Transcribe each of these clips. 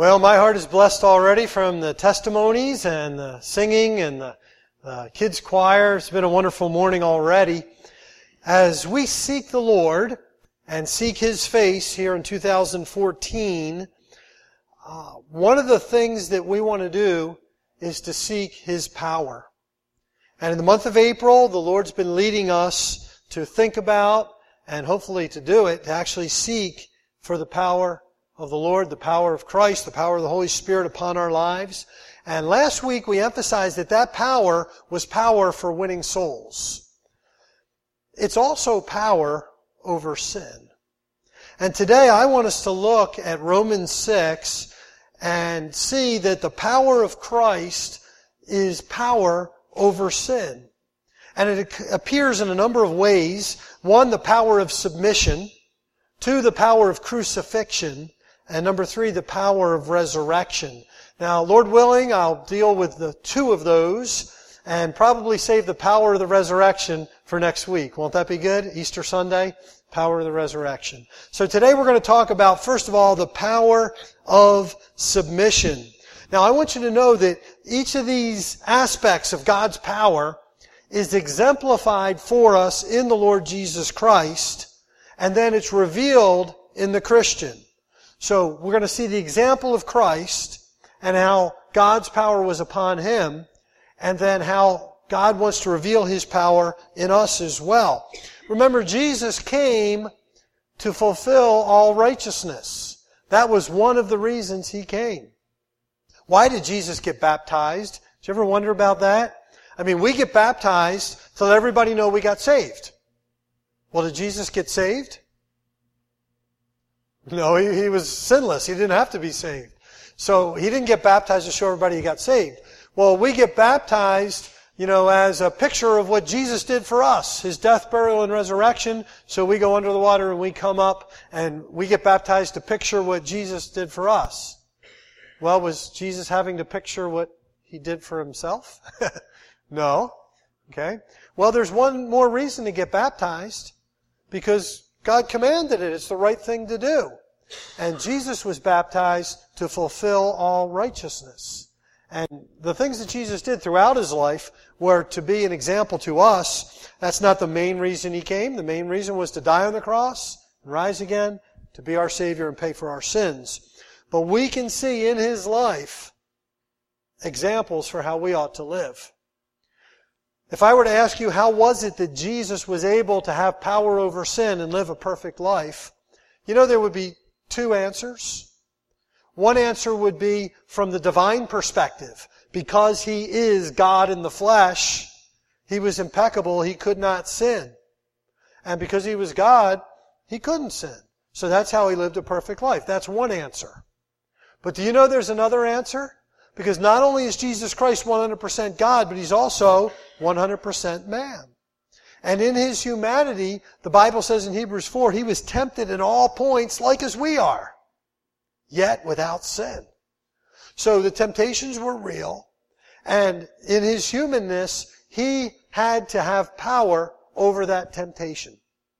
Well, my heart is blessed already from the testimonies and the singing and the kids' choir. It's been a wonderful morning already. As we seek the Lord and seek His face here in 2014, one of the things that we want to do is to seek His power. And in the month of April, the Lord's been leading us to think about, and hopefully to do it, to actually seek for the power of the Lord, the power of Christ, the power of the Holy Spirit upon our lives. And last week we emphasized that power was power for winning souls. It's also power over sin. And today I want us to look at Romans 6 and see that the power of Christ is power over sin. And it appears in a number of ways. One, the power of submission. Two, the power of crucifixion. And number three, the power of resurrection. Now, Lord willing, I'll deal with the two of those and probably save the power of the resurrection for next week. Won't that be good? Easter Sunday, power of the resurrection. So today we're going to talk about, first of all, the power of submission. Now, I want you to know that each of these aspects of God's power is exemplified for us in the Lord Jesus Christ, and then it's revealed in the Christian. So we're going to see the example of Christ and how God's power was upon Him, and then how God wants to reveal His power in us as well. Remember, Jesus came to fulfill all righteousness. That was one of the reasons He came. Why did Jesus get baptized? Did you ever wonder about that? I mean, we get baptized to let everybody know we got saved. Well, did Jesus get saved? No, he was sinless. He didn't have to be saved. So He didn't get baptized to show everybody He got saved. Well, we get baptized, as a picture of what Jesus did for us, His death, burial, and resurrection. So we go under the water and we come up and we get baptized to picture what Jesus did for us. Well, was Jesus having to picture what He did for Himself? No. Okay. Well, there's one more reason to get baptized, because God commanded it. It's the right thing to do. And Jesus was baptized to fulfill all righteousness. And the things that Jesus did throughout His life were to be an example to us. That's not the main reason He came. The main reason was to die on the cross and rise again, to be our Savior and pay for our sins. But we can see in His life examples for how we ought to live. If I were to ask you, how was it that Jesus was able to have power over sin and live a perfect life? There would be two answers. One answer would be from the divine perspective. Because He is God in the flesh, He was impeccable, He could not sin. And because He was God, He couldn't sin. So that's how He lived a perfect life. That's one answer. But do you know there's another answer? Because not only is Jesus Christ 100% God, but He's also 100% man. And in His humanity, the Bible says in Hebrews 4, He was tempted in all points like as we are, yet without sin. So the temptations were real, and in His humanness, He had to have power over that temptation.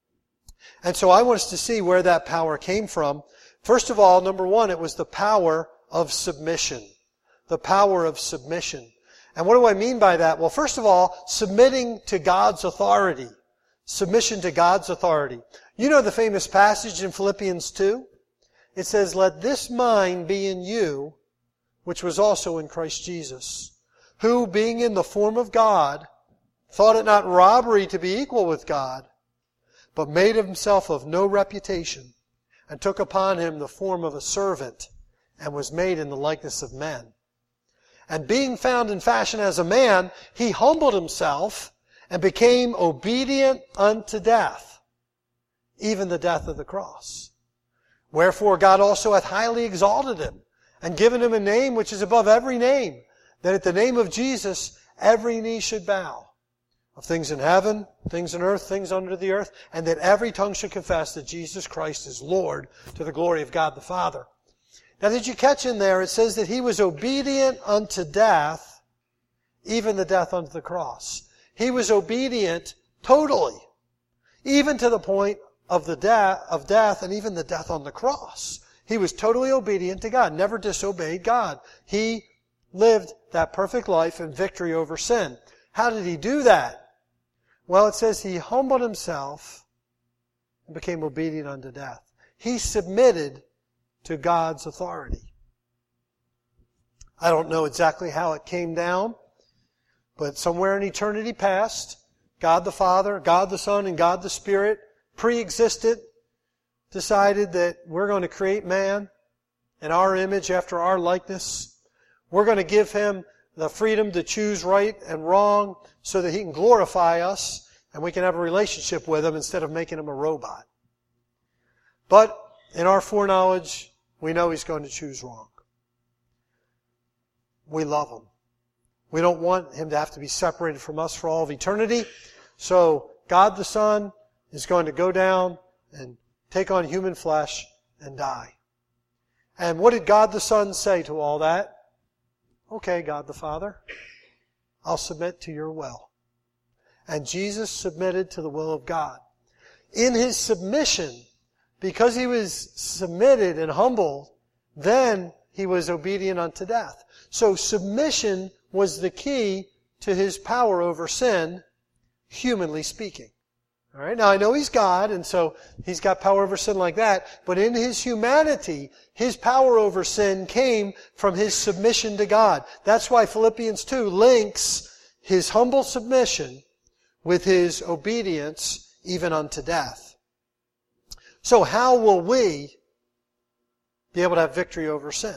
And so I want us to see where that power came from. First of all, number one, it was the power of submission. The power of submission. And what do I mean by that? Well, first of all, submitting to God's authority. Submission to God's authority. You know the famous passage in Philippians 2? It says, "Let this mind be in you, which was also in Christ Jesus, who, being in the form of God, thought it not robbery to be equal with God, but made Himself of no reputation, and took upon Him the form of a servant, and was made in the likeness of men. And being found in fashion as a man, He humbled Himself and became obedient unto death, even the death of the cross. Wherefore God also hath highly exalted Him, and given Him a name which is above every name, that at the name of Jesus every knee should bow, of things in heaven, things in earth, things under the earth, and that every tongue should confess that Jesus Christ is Lord, to the glory of God the Father." Now, did you catch in there? It says that He was obedient unto death, even the death unto the cross. He was obedient totally, even to the point of death and even the death on the cross. He was totally obedient to God, never disobeyed God. He lived that perfect life in victory over sin. How did he do that? Well, it says he humbled himself and became obedient unto death. He submitted to God's authority. I don't know exactly how it came down, but somewhere in eternity past, God the Father, God the Son, and God the Spirit pre-existed, decided that we're going to create man in our image after our likeness. We're going to give him the freedom to choose right and wrong so that he can glorify us and we can have a relationship with him instead of making him a robot. But in our foreknowledge, we know he's going to choose wrong. We love him. We don't want him to have to be separated from us for all of eternity. So God the Son is going to go down and take on human flesh and die. And what did God the Son say to all that? Okay, God the Father, I'll submit to your will. And Jesus submitted to the will of God. In his submission, because he was submitted and humble, then he was obedient unto death. So submission was the key to his power over sin, humanly speaking. All right. Now I know he's God, and so he's got power over sin like that. But in his humanity, his power over sin came from his submission to God. That's why Philippians 2 links his humble submission with his obedience even unto death. So how will we be able to have victory over sin?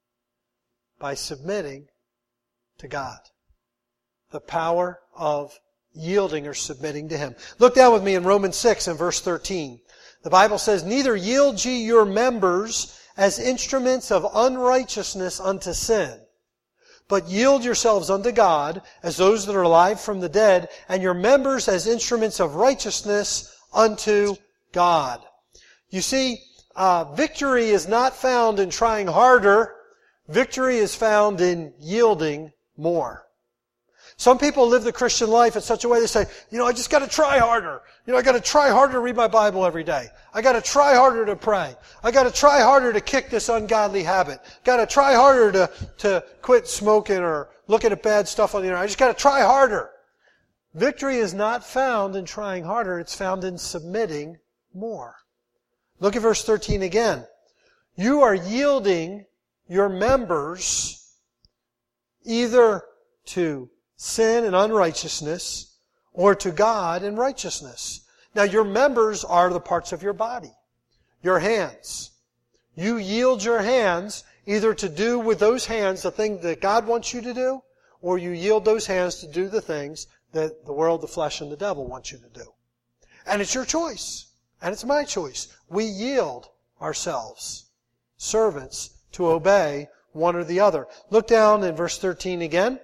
By submitting to God. The power of yielding or submitting to him. Look down with me in Romans 6 and verse 13. The Bible says, "Neither yield ye your members as instruments of unrighteousness unto sin, but yield yourselves unto God as those that are alive from the dead, and your members as instruments of righteousness unto God." You see, victory is not found in trying harder. Victory is found in yielding more. Some people live the Christian life in such a way they say, I just got to try harder. I got to try harder to read my Bible every day. I got to try harder to pray. I got to try harder to kick this ungodly habit. Got to try harder to quit smoking or looking at bad stuff on the internet. I just got to try harder. Victory is not found in trying harder. It's found in submitting more. Look at verse 13 again. You are yielding your members either to sin and unrighteousness, or to God in righteousness. Now your members are the parts of your body. Your hands. You yield your hands either to do with those hands the thing that God wants you to do, or you yield those hands to do the things that the world, the flesh, and the devil want you to do. And it's your choice. And it's my choice. We yield ourselves, servants, to obey one or the other. Look down in verse 13 again.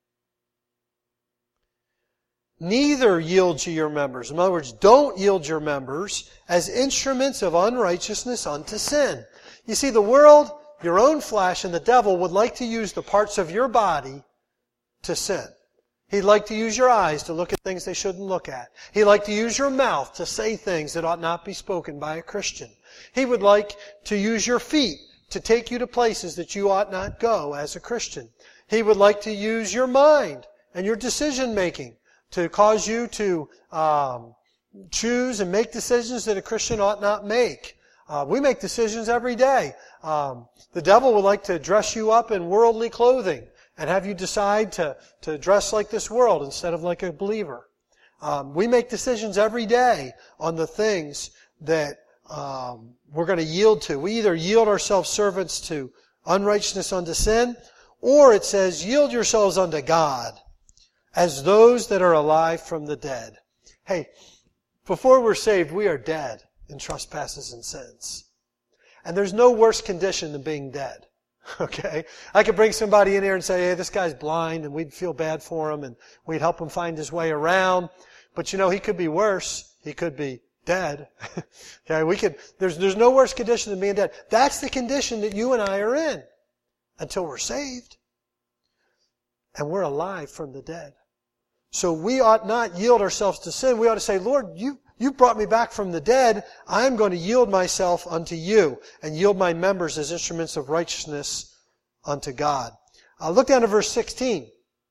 Neither yield ye your members. In other words, don't yield your members as instruments of unrighteousness unto sin. You see, the world, your own flesh, and the devil would like to use the parts of your body to sin. He'd like to use your eyes to look at things they shouldn't look at. He'd like to use your mouth to say things that ought not be spoken by a Christian. He would like to use your feet to take you to places that you ought not go as a Christian. He would like to use your mind and your decision making to cause you to choose and make decisions that a Christian ought not make. We make decisions every day. The devil would like to dress you up in worldly clothing and have you decide to dress like this world instead of like a believer. We make decisions every day on the things that we're going to yield to. We either yield ourselves servants to unrighteousness unto sin, or it says, yield yourselves unto God as those that are alive from the dead. Hey, before we're saved, we are dead in trespasses and sins. And there's no worse condition than being dead. Okay? I could bring somebody in here and say, hey, this guy's blind, and we'd feel bad for him, and we'd help him find his way around. But he could be worse. He could be dead. Okay, there's no worse condition than being dead. That's the condition that you and I are in until we're saved. And we're alive from the dead. So we ought not yield ourselves to sin. We ought to say, Lord, You've brought me back from the dead. I'm going to yield myself unto you and yield my members as instruments of righteousness unto God. Look down to verse 16.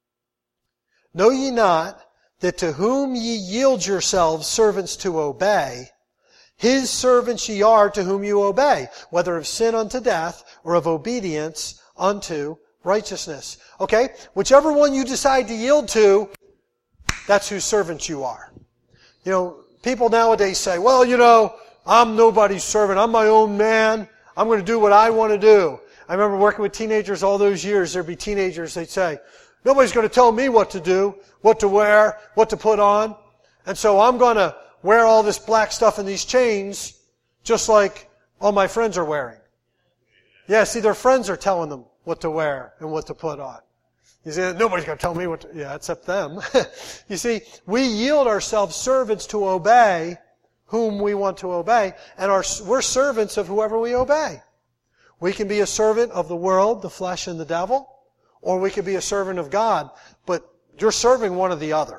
Know ye not that to whom ye yield yourselves servants to obey, his servants ye are to whom you obey, whether of sin unto death or of obedience unto righteousness. Okay? Whichever one you decide to yield to, that's whose servant you are. People nowadays say, well, I'm nobody's servant. I'm my own man. I'm going to do what I want to do. I remember working with teenagers all those years. There'd be teenagers, they'd say, nobody's going to tell me what to do, what to wear, what to put on. And so I'm going to wear all this black stuff and these chains just like all my friends are wearing. Yeah, see, their friends are telling them what to wear and what to put on. You see, nobody's going to tell me what to, yeah, except them. You see, we yield ourselves servants to obey whom we want to obey, and we're servants of whoever we obey. We can be a servant of the world, the flesh, and the devil, or we could be a servant of God, but you're serving one or the other.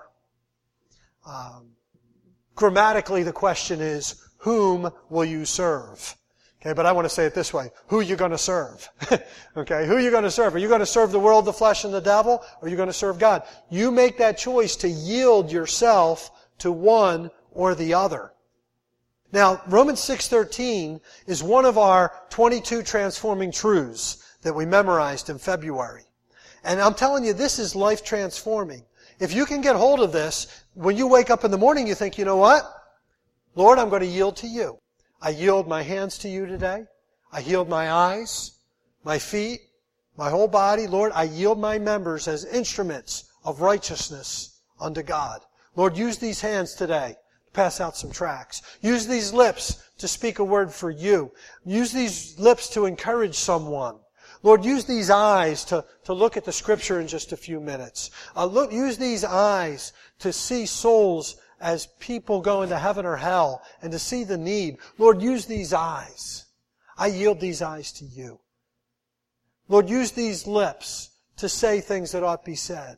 Grammatically, the question is, whom will you serve? Okay, but I want to say it this way. Who are you going to serve? Okay, who are you going to serve? Are you going to serve the world, the flesh, and the devil? Or are you going to serve God? You make that choice to yield yourself to one or the other. Now, Romans 6:13 is one of our 22 transforming truths that we memorized in February. And I'm telling you, this is life transforming. If you can get hold of this, when you wake up in the morning, you think, you know what? Lord, I'm going to yield to you. I yield my hands to you today. I yield my eyes, my feet, my whole body. Lord, I yield my members as instruments of righteousness unto God. Lord, use these hands today to pass out some tracts. Use these lips to speak a word for you. Use these lips to encourage someone. Lord, use these eyes to look at the Scripture in just a few minutes. Use these eyes to see souls as people go into heaven or hell and to see the need. Lord, use these eyes. I yield these eyes to you. Lord, use these lips to say things that ought to be said.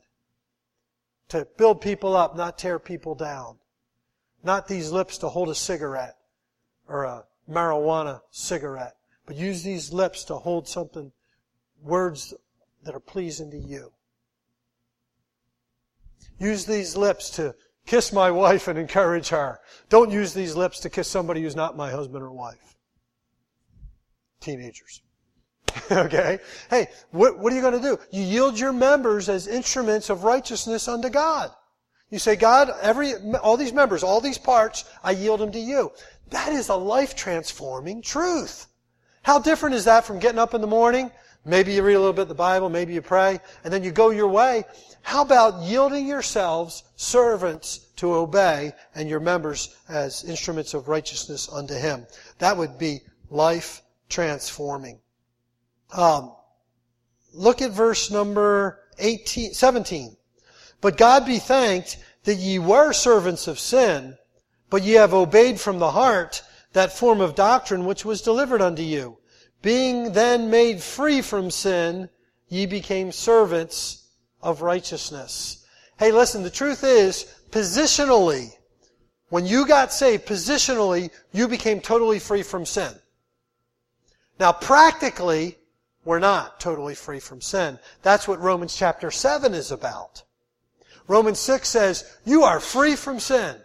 To build people up, not tear people down. Not these lips to hold a cigarette or a marijuana cigarette, but use these lips to hold something, words that are pleasing to you. Use these lips to kiss my wife and encourage her. Don't use these lips to kiss somebody who's not my husband or wife. Teenagers. Okay? Hey, what are you going to do? You yield your members as instruments of righteousness unto God. You say, God, all these members, all these parts, I yield them to you. That is a life-transforming truth. How different is that from getting up in the morning? Maybe you read a little bit of the Bible, maybe you pray, and then you go your way. How about yielding yourselves servants to obey and your members as instruments of righteousness unto Him? That would be life transforming. Look at verse number 17. But God be thanked that ye were servants of sin, but ye have obeyed from the heart that form of doctrine which was delivered unto you. Being then made free from sin, ye became servants of righteousness. Hey, listen, the truth is, positionally, when you got saved, positionally, you became totally free from sin. Now, practically, we're not totally free from sin. That's what Romans chapter 7 is about. Romans 6 says, you are free from sin.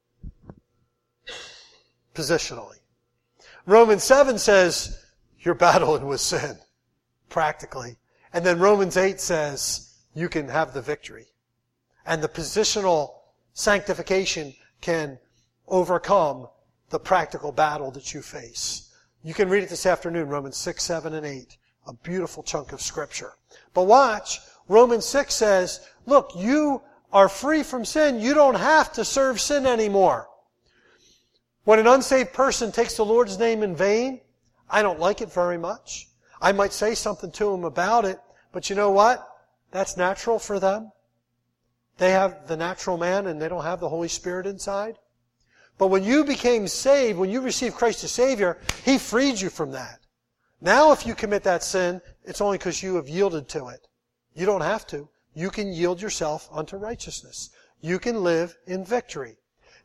Positionally. Romans 7 says, you're battling with sin. Practically. And then Romans 8 says, you can have the victory. And the positional sanctification can overcome the practical battle that you face. You can read it this afternoon, Romans 6, 7, and 8. A beautiful chunk of Scripture. But watch, Romans 6 says, look, you are free from sin. You don't have to serve sin anymore. When an unsaved person takes the Lord's name in vain, I don't like it very much. I might say something to them about it, but you know what? That's natural for them. They have the natural man and they don't have the Holy Spirit inside. But when you became saved, when you received Christ as Savior, He freed you from that. Now if you commit that sin, it's only because you have yielded to it. You don't have to. You can yield yourself unto righteousness. You can live in victory.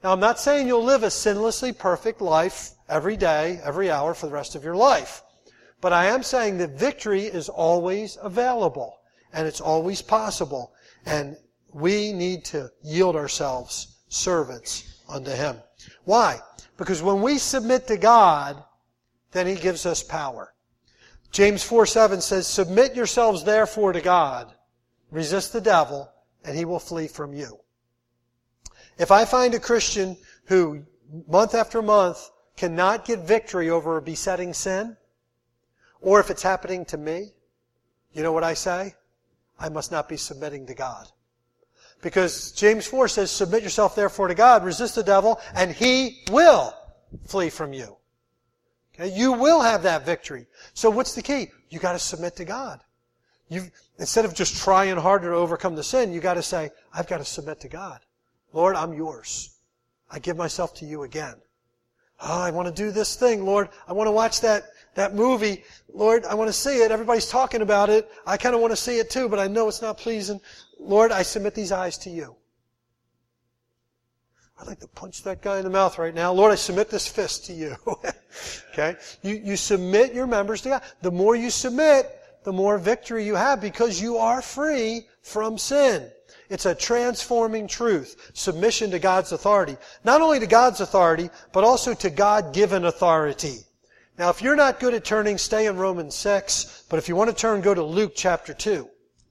Now, I'm not saying you'll live a sinlessly perfect life every day, every hour for the rest of your life. But I am saying that victory is always available, and it's always possible. And we need to yield ourselves servants unto Him. Why? Because when we submit to God, then He gives us power. James 4:7 says, "Submit yourselves therefore to God. Resist the devil, and he will flee from you." If I find a Christian who, month after month, cannot get victory over a besetting sin, or if it's happening to me, you know what I say? I must not be submitting to God. Because James 4 says, "Submit yourself therefore to God, resist the devil, and he will flee from you." Okay? You will have that victory. So what's the key? You got to submit to God. Instead of just trying harder to overcome the sin, you got to say, I've got to submit to God. Lord, I'm yours. I give myself to you again. Oh, I want to do this thing, Lord. I want to watch that movie. Lord, I want to see it. Everybody's talking about it. I kind of want to see it too, but I know it's not pleasing. Lord, I submit these eyes to you. I'd like to punch that guy in the mouth right now. Lord, I submit this fist to you. Okay? You submit your members to God. The more you submit, the more victory you have because you are free from sin. It's a transforming truth. Submission to God's authority. Not only to God's authority, but also to God-given authority. Now, if you're not good at turning, stay in Romans 6. But if you want to turn, go to Luke chapter 2.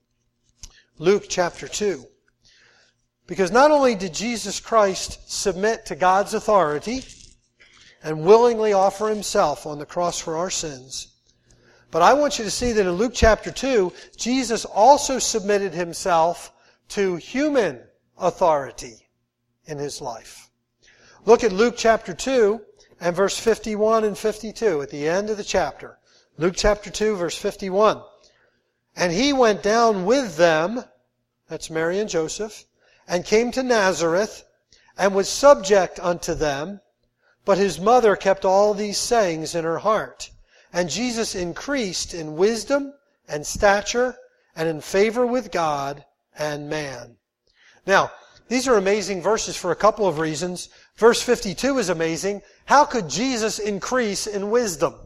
Luke chapter 2. Because not only did Jesus Christ submit to God's authority and willingly offer Himself on the cross for our sins, but I want you to see that in Luke chapter 2, Jesus also submitted Himself to human authority in His life. Look at Luke chapter 2 and verse 51 and 52 at the end of the chapter. Luke chapter 2 verse 51. "And He went down with them," that's Mary and Joseph, "and came to Nazareth, and was subject unto them. But His mother kept all these sayings in her heart. And Jesus increased in wisdom and stature and in favor with God and man." Now, these are amazing verses for a couple of reasons. Verse 52 is amazing. How could Jesus increase in wisdom?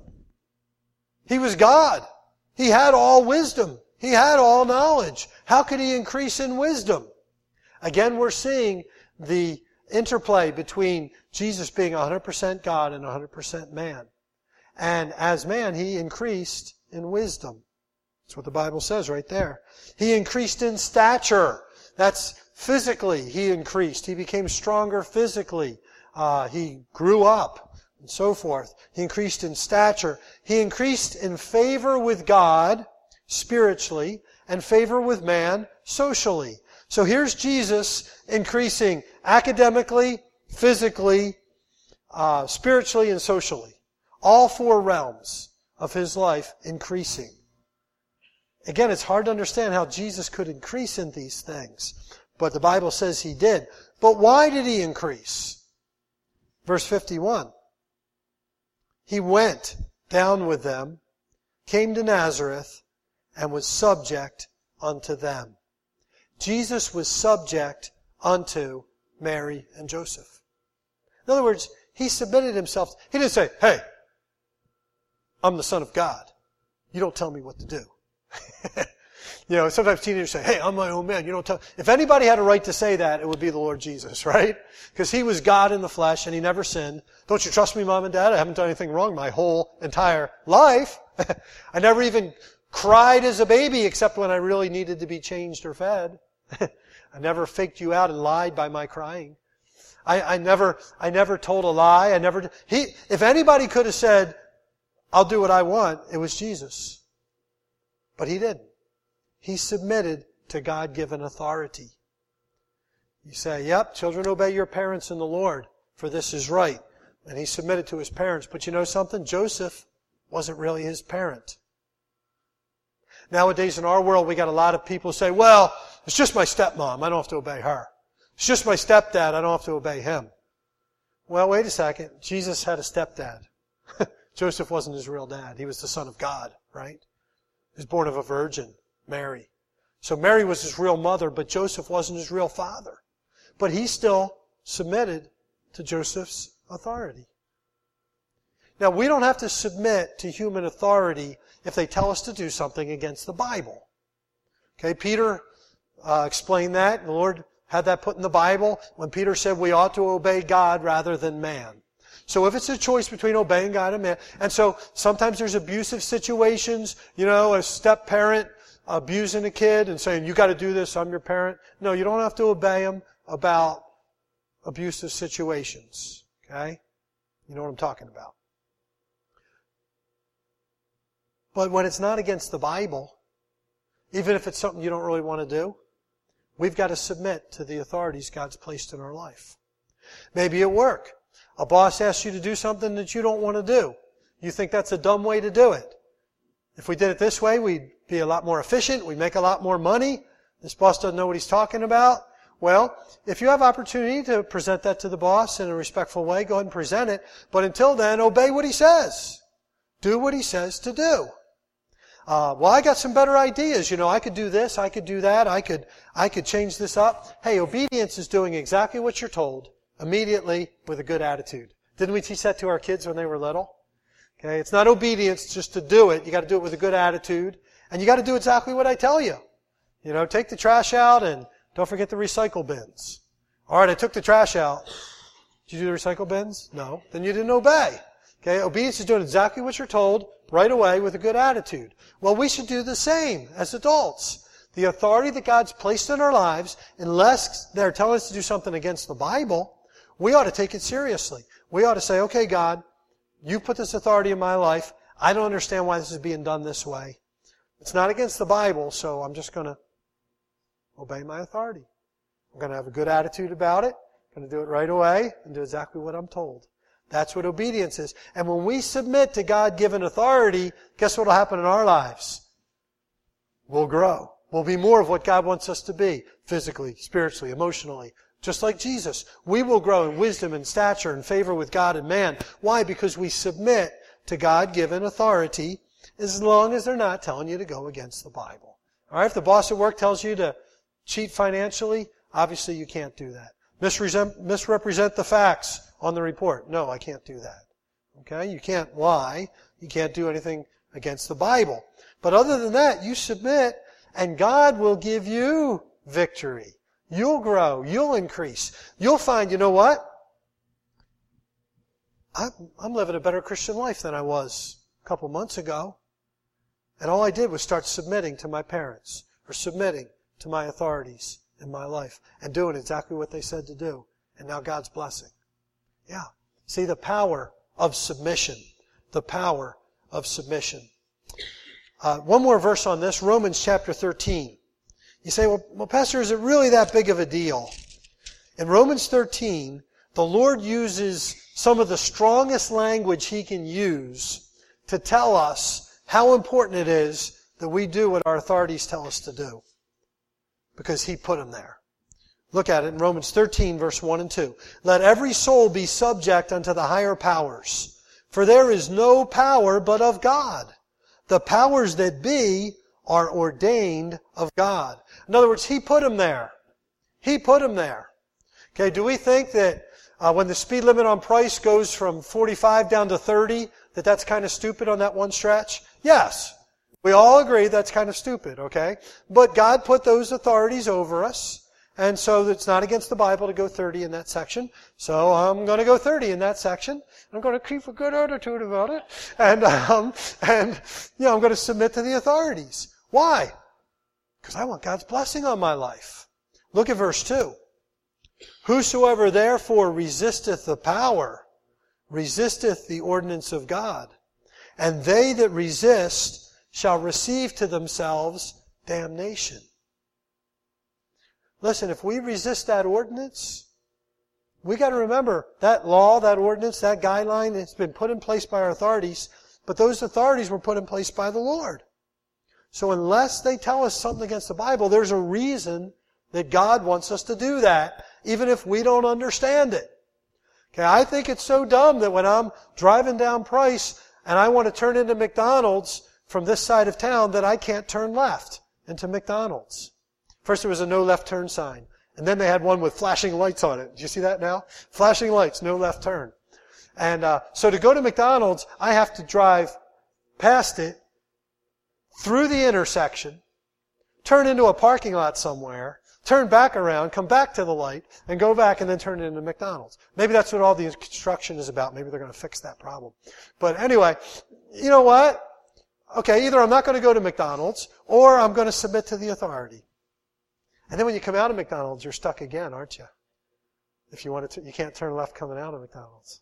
He was God. He had all wisdom. He had all knowledge. How could He increase in wisdom? Again, we're seeing the interplay between Jesus being 100% God and 100% man. And as man, He increased in wisdom. That's what the Bible says right there. He increased in stature. That's physically He increased. He became stronger physically. He grew up and so forth. He increased in stature. He increased in favor with God spiritually and favor with man socially. So here's Jesus increasing academically, physically, spiritually, and socially. All four realms of His life increasing. Again, it's hard to understand how Jesus could increase in these things. But the Bible says He did. But why did He increase? Verse 51. "He went down with them, came to Nazareth, and was subject unto them." Jesus was subject unto Mary and Joseph. In other words, He submitted Himself. He didn't say, "Hey, I'm the Son of God. You don't tell me what to do." Sometimes teenagers say, "Hey, I'm my own man. You don't tell." If anybody had a right to say that, it would be the Lord Jesus, right? Because He was God in the flesh and He never sinned. Don't you trust me, Mom and Dad? I haven't done anything wrong my whole entire life. I never even cried as a baby except when I really needed to be changed or fed. I never faked you out and lied by my crying. I never told a lie. If anybody could have said, "I'll do what I want," it was Jesus. But He didn't. He submitted to God-given authority. You say, "Yep, children, obey your parents in the Lord, for this is right." And He submitted to His parents. But you know something? Joseph wasn't really His parent. Nowadays in our world, we got a lot of people say, "Well, it's just my stepmom. I don't have to obey her. It's just my stepdad. I don't have to obey him." Well, wait a second. Jesus had a stepdad. Joseph wasn't his real dad. He was the Son of God, right? He was born of a virgin, Mary. So Mary was His real mother, but Joseph wasn't His real father. But He still submitted to Joseph's authority. Now, we don't have to submit to human authority if they tell us to do something against the Bible. Okay, Peter explained that. The Lord had that put in the Bible when Peter said we ought to obey God rather than man. So if it's a choice between obeying God and man, and so sometimes there's abusive situations, a step-parent abusing a kid and saying, you got to do this, I'm your parent. No, you don't have to obey them about abusive situations. Okay? You know what I'm talking about. But when it's not against the Bible, even if it's something you don't really want to do, we've got to submit to the authorities God's placed in our life. Maybe at work, a boss asks you to do something that you don't want to do. You think that's a dumb way to do it. If we did it this way, we'd be a lot more efficient, we'd make a lot more money. This boss doesn't know what he's talking about. Well, if you have opportunity to present that to the boss in a respectful way, go ahead and present it. But until then, obey what he says. Do what he says to do. Well, I got some better ideas. I could do this, I could do that, I could change this up. Hey, obedience is doing exactly what you're told immediately with a good attitude. Didn't we teach that to our kids when they were little? Okay, it's not obedience just to do it. You got to do it with a good attitude. And you got to do exactly what I tell you. Take the trash out and don't forget the recycle bins. All right, I took the trash out. Did you do the recycle bins? No. Then you didn't obey. Okay, obedience is doing exactly what you're told right away with a good attitude. Well, we should do the same as adults. The authority that God's placed in our lives, unless they're telling us to do something against the Bible, we ought to take it seriously. We ought to say, okay, God, you put this authority in my life. I don't understand why this is being done this way. It's not against the Bible, so I'm just going to obey my authority. I'm going to have a good attitude about it. I'm going to do it right away and do exactly what I'm told. That's what obedience is. And when we submit to God-given authority, guess what will happen in our lives? We'll grow. We'll be more of what God wants us to be, physically, spiritually, emotionally. Just like Jesus. We will grow in wisdom and stature and favor with God and man. Why? Because we submit to God-given authority as long as they're not telling you to go against the Bible. All right, if the boss at work tells you to cheat financially, obviously you can't do that. Misrepresent the facts on the report. No, I can't do that. Okay? You can't lie. You can't do anything against the Bible. But other than that, you submit and God will give you victory. You'll grow. You'll increase. You'll find, you know what? I'm living a better Christian life than I was a couple months ago. And all I did was start submitting to my parents or submitting to my authorities in my life and doing exactly what they said to do. And now God's blessing. Yeah. See the power of submission. The power of submission. One more verse on this, Romans chapter 13. You say, well, Pastor, is it really that big of a deal? In Romans 13, the Lord uses some of the strongest language He can use to tell us how important it is that we do what our authorities tell us to do. Because He put them there. Look at it in Romans 13, verse 1 and 2. Let every soul be subject unto the higher powers, for there is no power but of God. The powers that be are ordained of God. In other words, He put them there. He put them there. Okay, do we think that when the speed limit on Price goes from 45 down to 30, that that's kind of stupid on that one stretch? Yes. We all agree that's kind of stupid, okay? But God put those authorities over us. And so it's not against the Bible to go 30 in that section. So I'm going to go 30 in that section. I'm going to keep a good attitude about it. And I'm going to submit to the authorities. Why? Because I want God's blessing on my life. Look at verse 2. Whosoever therefore resisteth the power, resisteth the ordinance of God. And they that resist shall receive to themselves damnation. Listen, if we resist that ordinance, we got to remember that law, that ordinance, that guideline, it's been put in place by our authorities, but those authorities were put in place by the Lord. So unless they tell us something against the Bible, there's a reason that God wants us to do that, even if we don't understand it. Okay, I think it's so dumb that when I'm driving down Price and I want to turn into McDonald's from this side of town that I can't turn left into McDonald's. First there was a no left turn sign, And then they had one with flashing lights on it. Do you see that now? Flashing lights, no left turn. And so to go to McDonald's, I have to drive past it, through the intersection, turn into a parking lot somewhere, turn back around, come back to the light, and go back and then turn it into McDonald's. Maybe that's what all the construction is about. Maybe they're going to fix that problem. But anyway, you know what? Okay, either I'm not going to go to McDonald's, or I'm going to submit to the authority. And then when you come out of McDonald's, you're stuck again, aren't you? If you want to, you can't turn left coming out of McDonald's.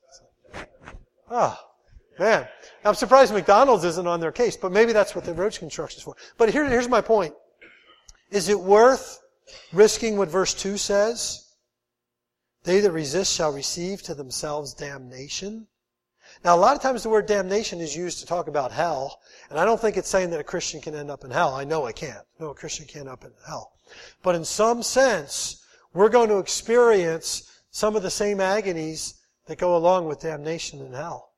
Oh, man. I'm surprised McDonald's isn't on their case, but maybe that's what the road construction is for. But here's my point. Is it worth risking what verse 2 says? They that resist shall receive to themselves damnation. Now, a lot of times the word damnation is used to talk about hell, and I don't think it's saying that a Christian can end up in hell. I know it can't. No, a Christian can't end up in hell. But in some sense, we're going to experience some of the same agonies that go along with damnation in hell.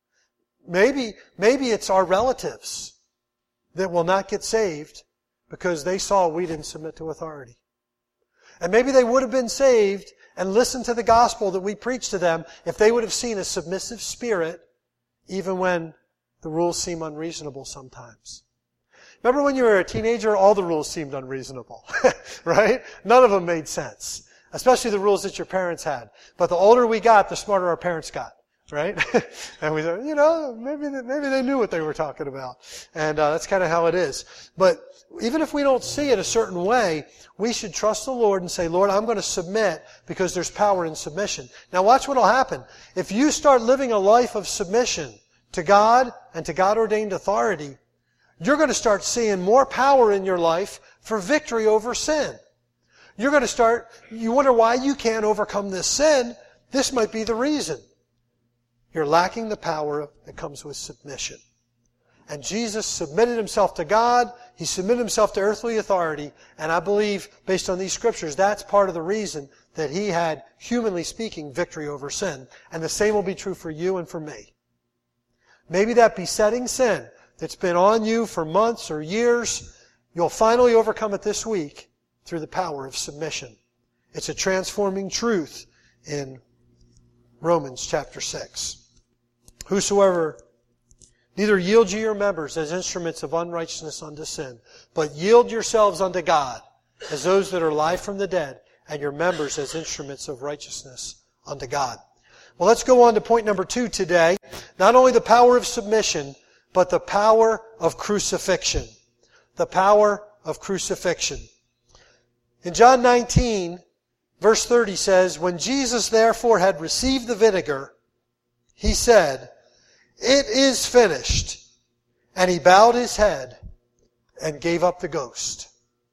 Maybe it's our relatives that will not get saved because they saw we didn't submit to authority. And maybe they would have been saved and listened to the gospel that we preached to them if they would have seen a submissive spirit even when the rules seem unreasonable sometimes. Remember when you were a teenager, all the rules seemed unreasonable, right? None of them made sense, especially the rules that your parents had. But the older we got, the smarter our parents got, right? And we thought, maybe they knew what they were talking about. And that's kind of how it is. But even if we don't see it a certain way, we should trust the Lord and say, Lord, I'm going to submit because there's power in submission. Now watch what will happen. If you start living a life of submission to God and to God-ordained authority, you're going to start seeing more power in your life for victory over sin. You're going to start, you wonder why you can't overcome this sin. This might be the reason. You're lacking the power that comes with submission. And Jesus submitted himself to God. He submitted himself to earthly authority. And I believe, based on these scriptures, that's part of the reason that he had, humanly speaking, victory over sin. And the same will be true for you and for me. Maybe that besetting sin that's been on you for months or years, you'll finally overcome it this week through the power of submission. It's a transforming truth in Romans chapter 6. Whosoever neither yield ye your members as instruments of unrighteousness unto sin, but yield yourselves unto God as those that are alive from the dead, and your members as instruments of righteousness unto God. Well, let's go on to point number 2 today. Not only the power of submission, but the power of crucifixion. The power of crucifixion. In John 19, verse 30 says, When Jesus therefore had received the vinegar, he said, It is finished. And he bowed his head and gave up the ghost.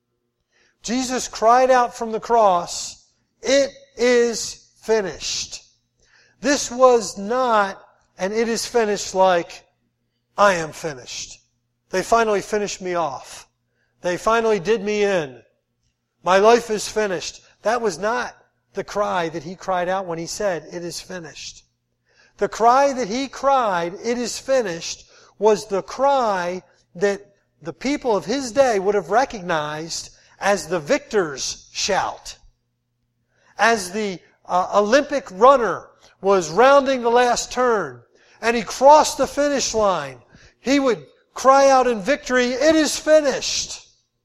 Jesus cried out from the cross, It is finished. This was not an it is finished like, I am finished. They finally finished me off. They finally did me in. My life is finished. That was not the cry that he cried out when he said, It is finished. The cry that he cried, It is finished, was the cry that the people of his day would have recognized as the victor's shout. As the Olympic runner was rounding the last turn and he crossed the finish line, he would cry out in victory, It is finished.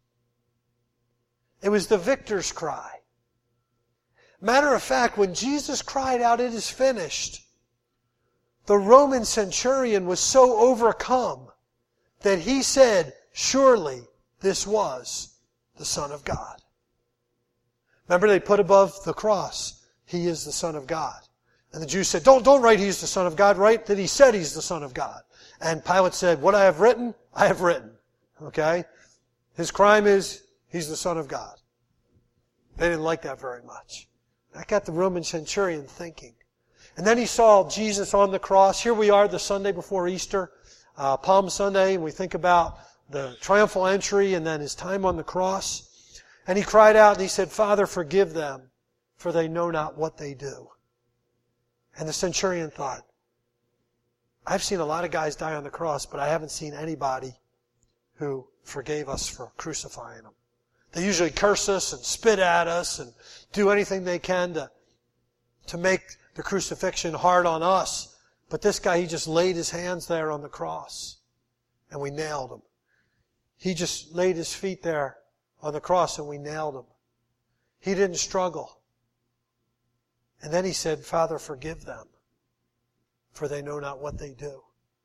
It was the victor's cry. Matter of fact, when Jesus cried out, It is finished, the Roman centurion was so overcome that he said, Surely this was the Son of God. Remember, they put above the cross, He is the Son of God. And the Jews said, Don't write He's the Son of God, write that He said He's the Son of God. And Pilate said, What I have written, I have written. Okay? His crime is, He's the Son of God. They didn't like that very much. That got the Roman centurion thinking. And then he saw Jesus on the cross. Here we are the Sunday before Easter, Palm Sunday, and we think about the triumphal entry and then His time on the cross. And he cried out and he said, Father, forgive them, for they know not what they do. And the centurion thought, I've seen a lot of guys die on the cross, but I haven't seen anybody who forgave us for crucifying Him. They usually curse us and spit at us and do anything they can to make the crucifixion hard on us. But this guy, he just laid his hands there on the cross and we nailed him. He just laid his feet there on the cross and we nailed him. He didn't struggle. And then he said, Father, forgive them, for they know not what they do.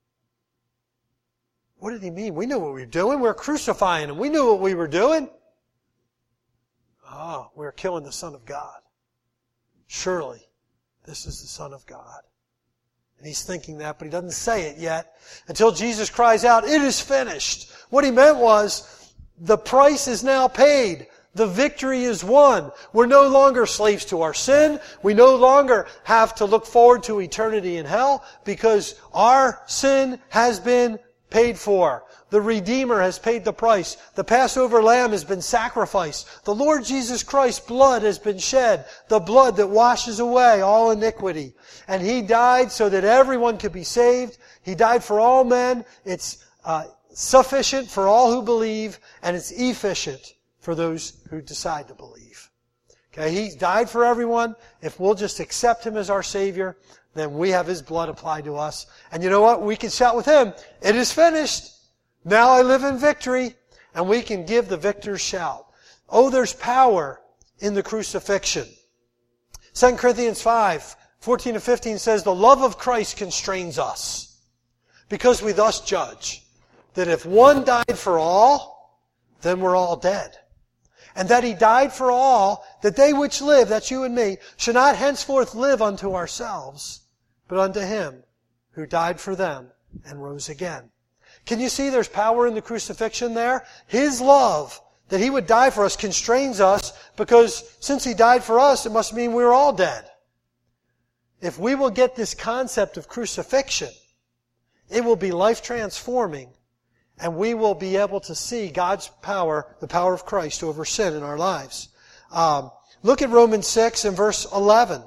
What did he mean? We knew what we were doing. We were crucifying him. We knew what we were doing. We were killing the Son of God. Surely, this is the Son of God. And he's thinking that, but he doesn't say it yet until Jesus cries out, it is finished. What he meant was, the price is now paid. The victory is won. We're no longer slaves to our sin. We no longer have to look forward to eternity in hell because our sin has been paid for. The Redeemer has paid the price. The Passover lamb has been sacrificed. The Lord Jesus Christ's blood has been shed. The blood that washes away all iniquity. And He died so that everyone could be saved. He died for all men. It's sufficient for all who believe, and it's efficient for those who decide to believe. Okay, He died for everyone. If we'll just accept Him as our Savior, then we have His blood applied to us. And you know what? We can shout with Him, it is finished. Now I live in victory. And we can give the victor's shout. Oh, there's power in the crucifixion. 2 Corinthians 5:14-15 says, the love of Christ constrains us, because we thus judge that if one died for all, then we're all dead. And that He died for all, that they which live, that's you and me, should not henceforth live unto ourselves, but unto Him who died for them and rose again. Can you see there's power in the crucifixion there? His love, that He would die for us, constrains us, because since He died for us, it must mean we're all dead. If we will get this concept of crucifixion, it will be life transforming, and we will be able to see God's power, the power of Christ over sin in our lives. Look at Romans 6 and verse 11.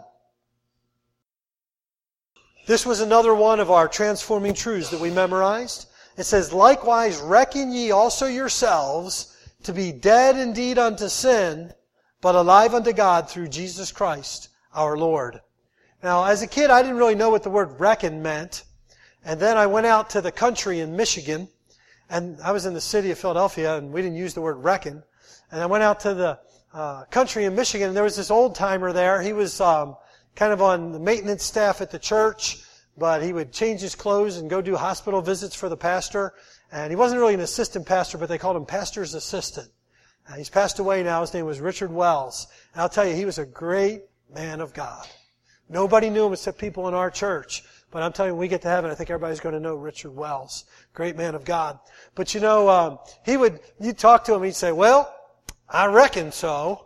This was another one of our transforming truths that we memorized. It says, likewise reckon ye also yourselves to be dead indeed unto sin, but alive unto God through Jesus Christ our Lord. Now, as a kid, I didn't really know what the word reckon meant. And then I went out to the country in Michigan, and I was in the city of Philadelphia, and we didn't use the word reckon. And I went out to the country in Michigan, and there was this old-timer there. He was kind of on the maintenance staff at the church, but he would change his clothes and go do hospital visits for the pastor. And he wasn't really an assistant pastor, but they called him pastor's assistant. He's passed away now. His name was Richard Wells. And I'll tell you, he was a great man of God. Nobody knew him except people in our church. But I'm telling you, when we get to heaven, I think everybody's going to know Richard Wells. Great man of God. But you know, you'd talk to him, he'd say, well, I reckon so.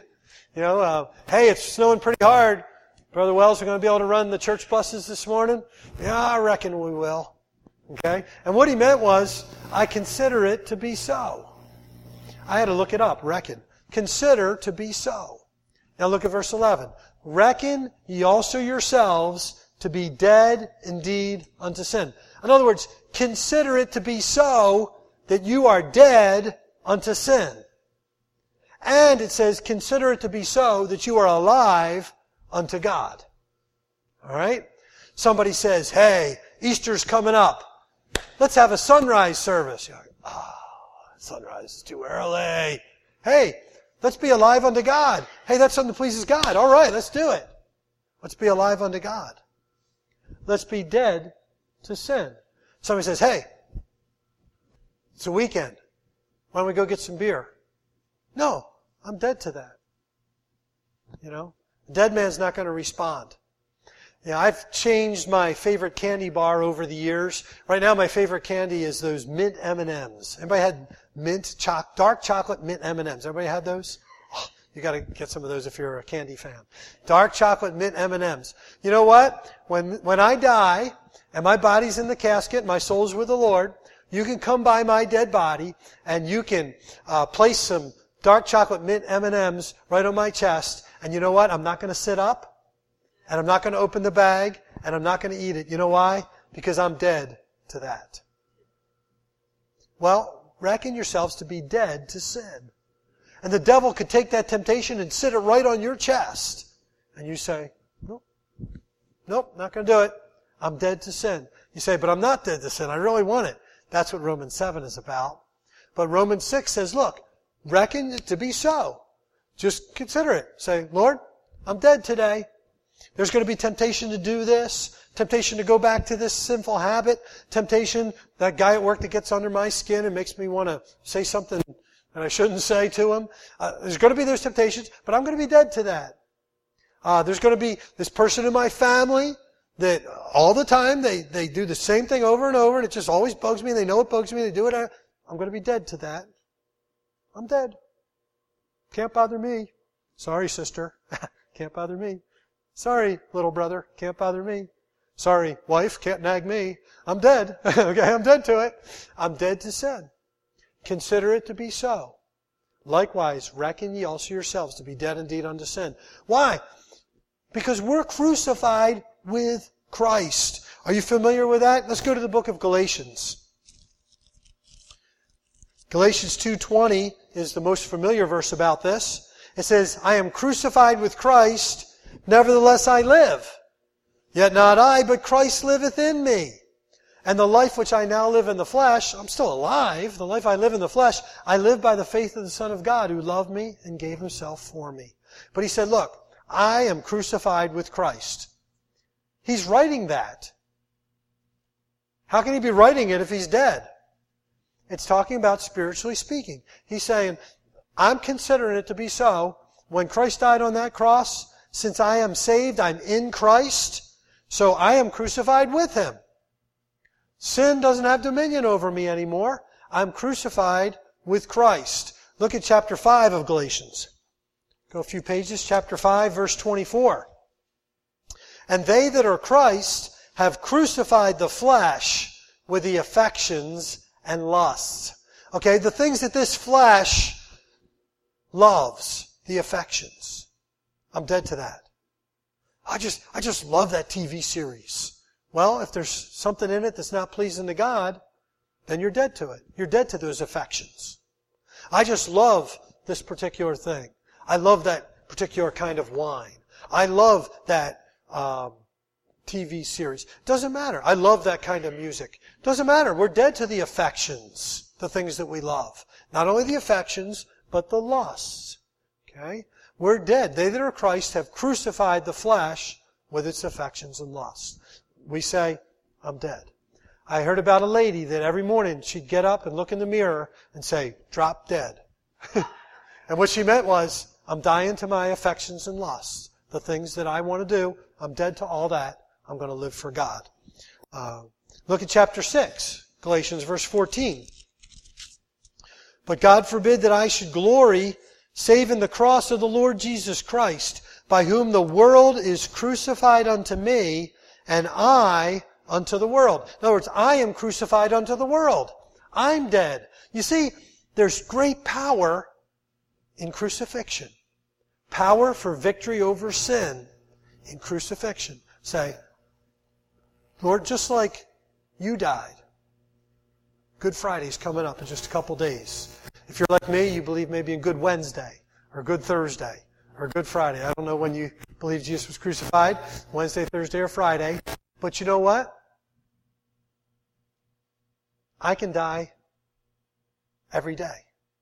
Hey, it's snowing pretty hard. Brother Wells, we're going to be able to run the church buses this morning? Yeah, I reckon we will. Okay? And what he meant was, I consider it to be so. I had to look it up, reckon. Consider to be so. Now look at verse 11. Reckon ye also yourselves to be dead indeed unto sin. In other words, consider it to be so that you are dead unto sin. And it says, consider it to be so that you are alive unto God. Alright? Somebody says, hey, Easter's coming up. Let's have a sunrise service. You're like, sunrise is too early. Hey, let's be alive unto God. Hey, that's something that pleases God. Alright, let's do it. Let's be alive unto God. Let's be dead to sin. Somebody says, hey, it's a weekend. Why don't we go get some beer? No, I'm dead to that. A dead man's not going to respond. I've changed my favorite candy bar over the years. Right now, my favorite candy is those mint M&Ms. Anybody had dark chocolate mint M&Ms? Everybody had those? You got to get some of those if you're a candy fan. Dark chocolate mint M&Ms. You know what? When I die and my body's in the casket, my soul's with the Lord, you can come by my dead body and you can place some dark chocolate mint M&Ms right on my chest. And you know what? I'm not going to sit up, and I'm not going to open the bag, and I'm not going to eat it. You know why? Because I'm dead to that. Well, reckon yourselves to be dead to sin. And the devil could take that temptation and sit it right on your chest. And you say, nope, not going to do it. I'm dead to sin. You say, but I'm not dead to sin. I really want it. That's what Romans 7 is about. But Romans 6 says, look, reckon it to be so. Just consider it. Say, Lord, I'm dead today. There's going to be temptation to do this, temptation to go back to this sinful habit, temptation, that guy at work that gets under my skin and makes me want to say something that I shouldn't say to him. There's going to be those temptations, but I'm going to be dead to that. There's going to be this person in my family that all the time they do the same thing over and over, and it just always bugs me. They know it bugs me. They do it. I'm going to be dead to that. I'm dead. Can't bother me. Sorry, sister. Can't bother me. Sorry, little brother. Can't bother me. Sorry, wife. Can't nag me. I'm dead. Okay, I'm dead to it. I'm dead to sin. Consider it to be so. Likewise, reckon ye also yourselves to be dead indeed unto sin. Why? Because we're crucified with Christ. Are you familiar with that? Let's go to the book of Galatians. Galatians 2:20 is the most familiar verse about this. It says, I am crucified with Christ, nevertheless I live. Yet not I, but Christ liveth in me. And the life which I now live in the flesh, I'm still alive. The life I live in the flesh, I live by the faith of the Son of God who loved me and gave himself for me. But he said, look, I am crucified with Christ. He's writing that. How can he be writing it if he's dead? It's talking about spiritually speaking. He's saying, I'm considering it to be so. When Christ died on that cross, since I am saved, I'm in Christ, so I am crucified with him. Sin doesn't have dominion over me anymore. I'm crucified with Christ. Look at chapter 5 of Galatians. Go a few pages, chapter 5, verse 24. And they that are Christ have crucified the flesh with the affections and lusts. Okay, the things that this flesh loves, the affections. I'm dead to that. I just love that TV series. Well, if there's something in it that's not pleasing to God, then you're dead to it. You're dead to those affections. I just love this particular thing. I love that particular kind of wine. I love that TV series. Doesn't matter. I love that kind of music. Doesn't matter. We're dead to the affections, the things that we love. Not only the affections, but the lusts. Okay? We're dead. They that are Christ have crucified the flesh with its affections and lusts. We say, I'm dead. I heard about a lady that every morning she'd get up and look in the mirror and say, drop dead. And what she meant was, I'm dying to my affections and lusts. The things that I want to do, I'm dead to all that. I'm going to live for God. Look at chapter 6, Galatians verse 14. But God forbid that I should glory save in the cross of the Lord Jesus Christ, by whom the world is crucified unto me, and I unto the world. In other words, I am crucified unto the world. I'm dead. You see, there's great power in crucifixion. Power for victory over sin in crucifixion. Say, Lord, just like you died, Good Friday's coming up in just a couple days. If you're like me, you believe maybe in Good Wednesday, or Good Thursday, or Good Friday. I don't know when you believe Jesus was crucified, Wednesday, Thursday, or Friday. But you know what? I can die every day.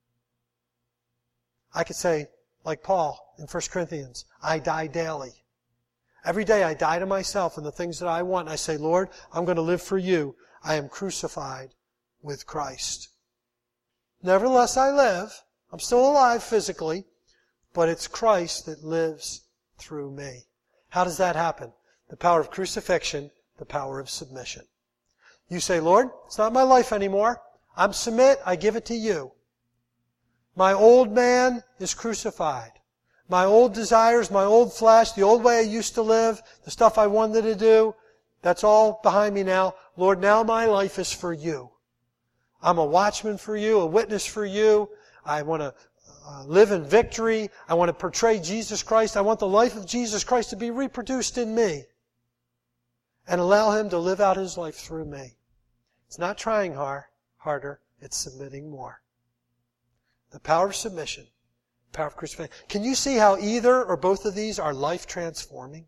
I could say, like Paul in 1 Corinthians, I die daily. Every day I die to myself and the things that I want. And I say, Lord, I'm going to live for you. I am crucified with Christ. Nevertheless, I live. I'm still alive physically, but it's Christ that lives through me. How does that happen? The power of crucifixion, the power of submission. You say, Lord, it's not my life anymore. I'm submit. I give it to you. My old man is crucified. My old desires, my old flesh, the old way I used to live, the stuff I wanted to do, that's all behind me now. Lord, now my life is for you. I'm a watchman for you, a witness for you. I want to live in victory. I want to portray Jesus Christ. I want the life of Jesus Christ to be reproduced in me and allow Him to live out His life through me. It's not trying harder. It's submitting more. The power of submission Power of crucifixion. Can you see how either or both of these are life transforming?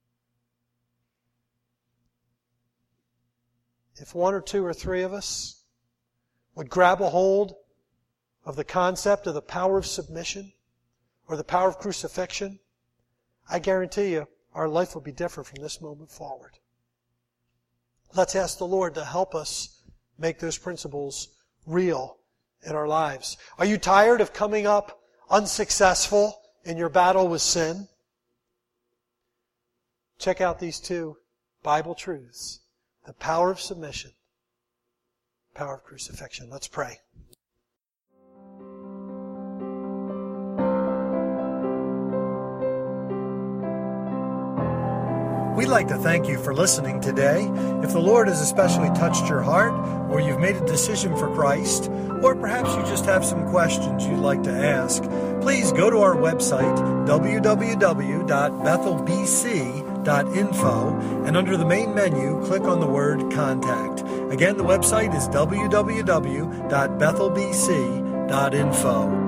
If one or two or three of us would grab a hold of the concept of the power of submission or the power of crucifixion, I guarantee you our life will be different from this moment forward. Let's ask the Lord to help us make those principles real in our lives. Are you tired of coming up unsuccessful in your battle with sin? Check out these two Bible truths. The power of submission, power of crucifixion. Let's pray. We'd like to thank you for listening today. If the Lord has especially touched your heart, or you've made a decision for Christ, or perhaps you just have some questions you'd like to ask, please go to our website, www.bethelbc.info, and under the main menu, click on the word Contact. Again, the website is www.bethelbc.info.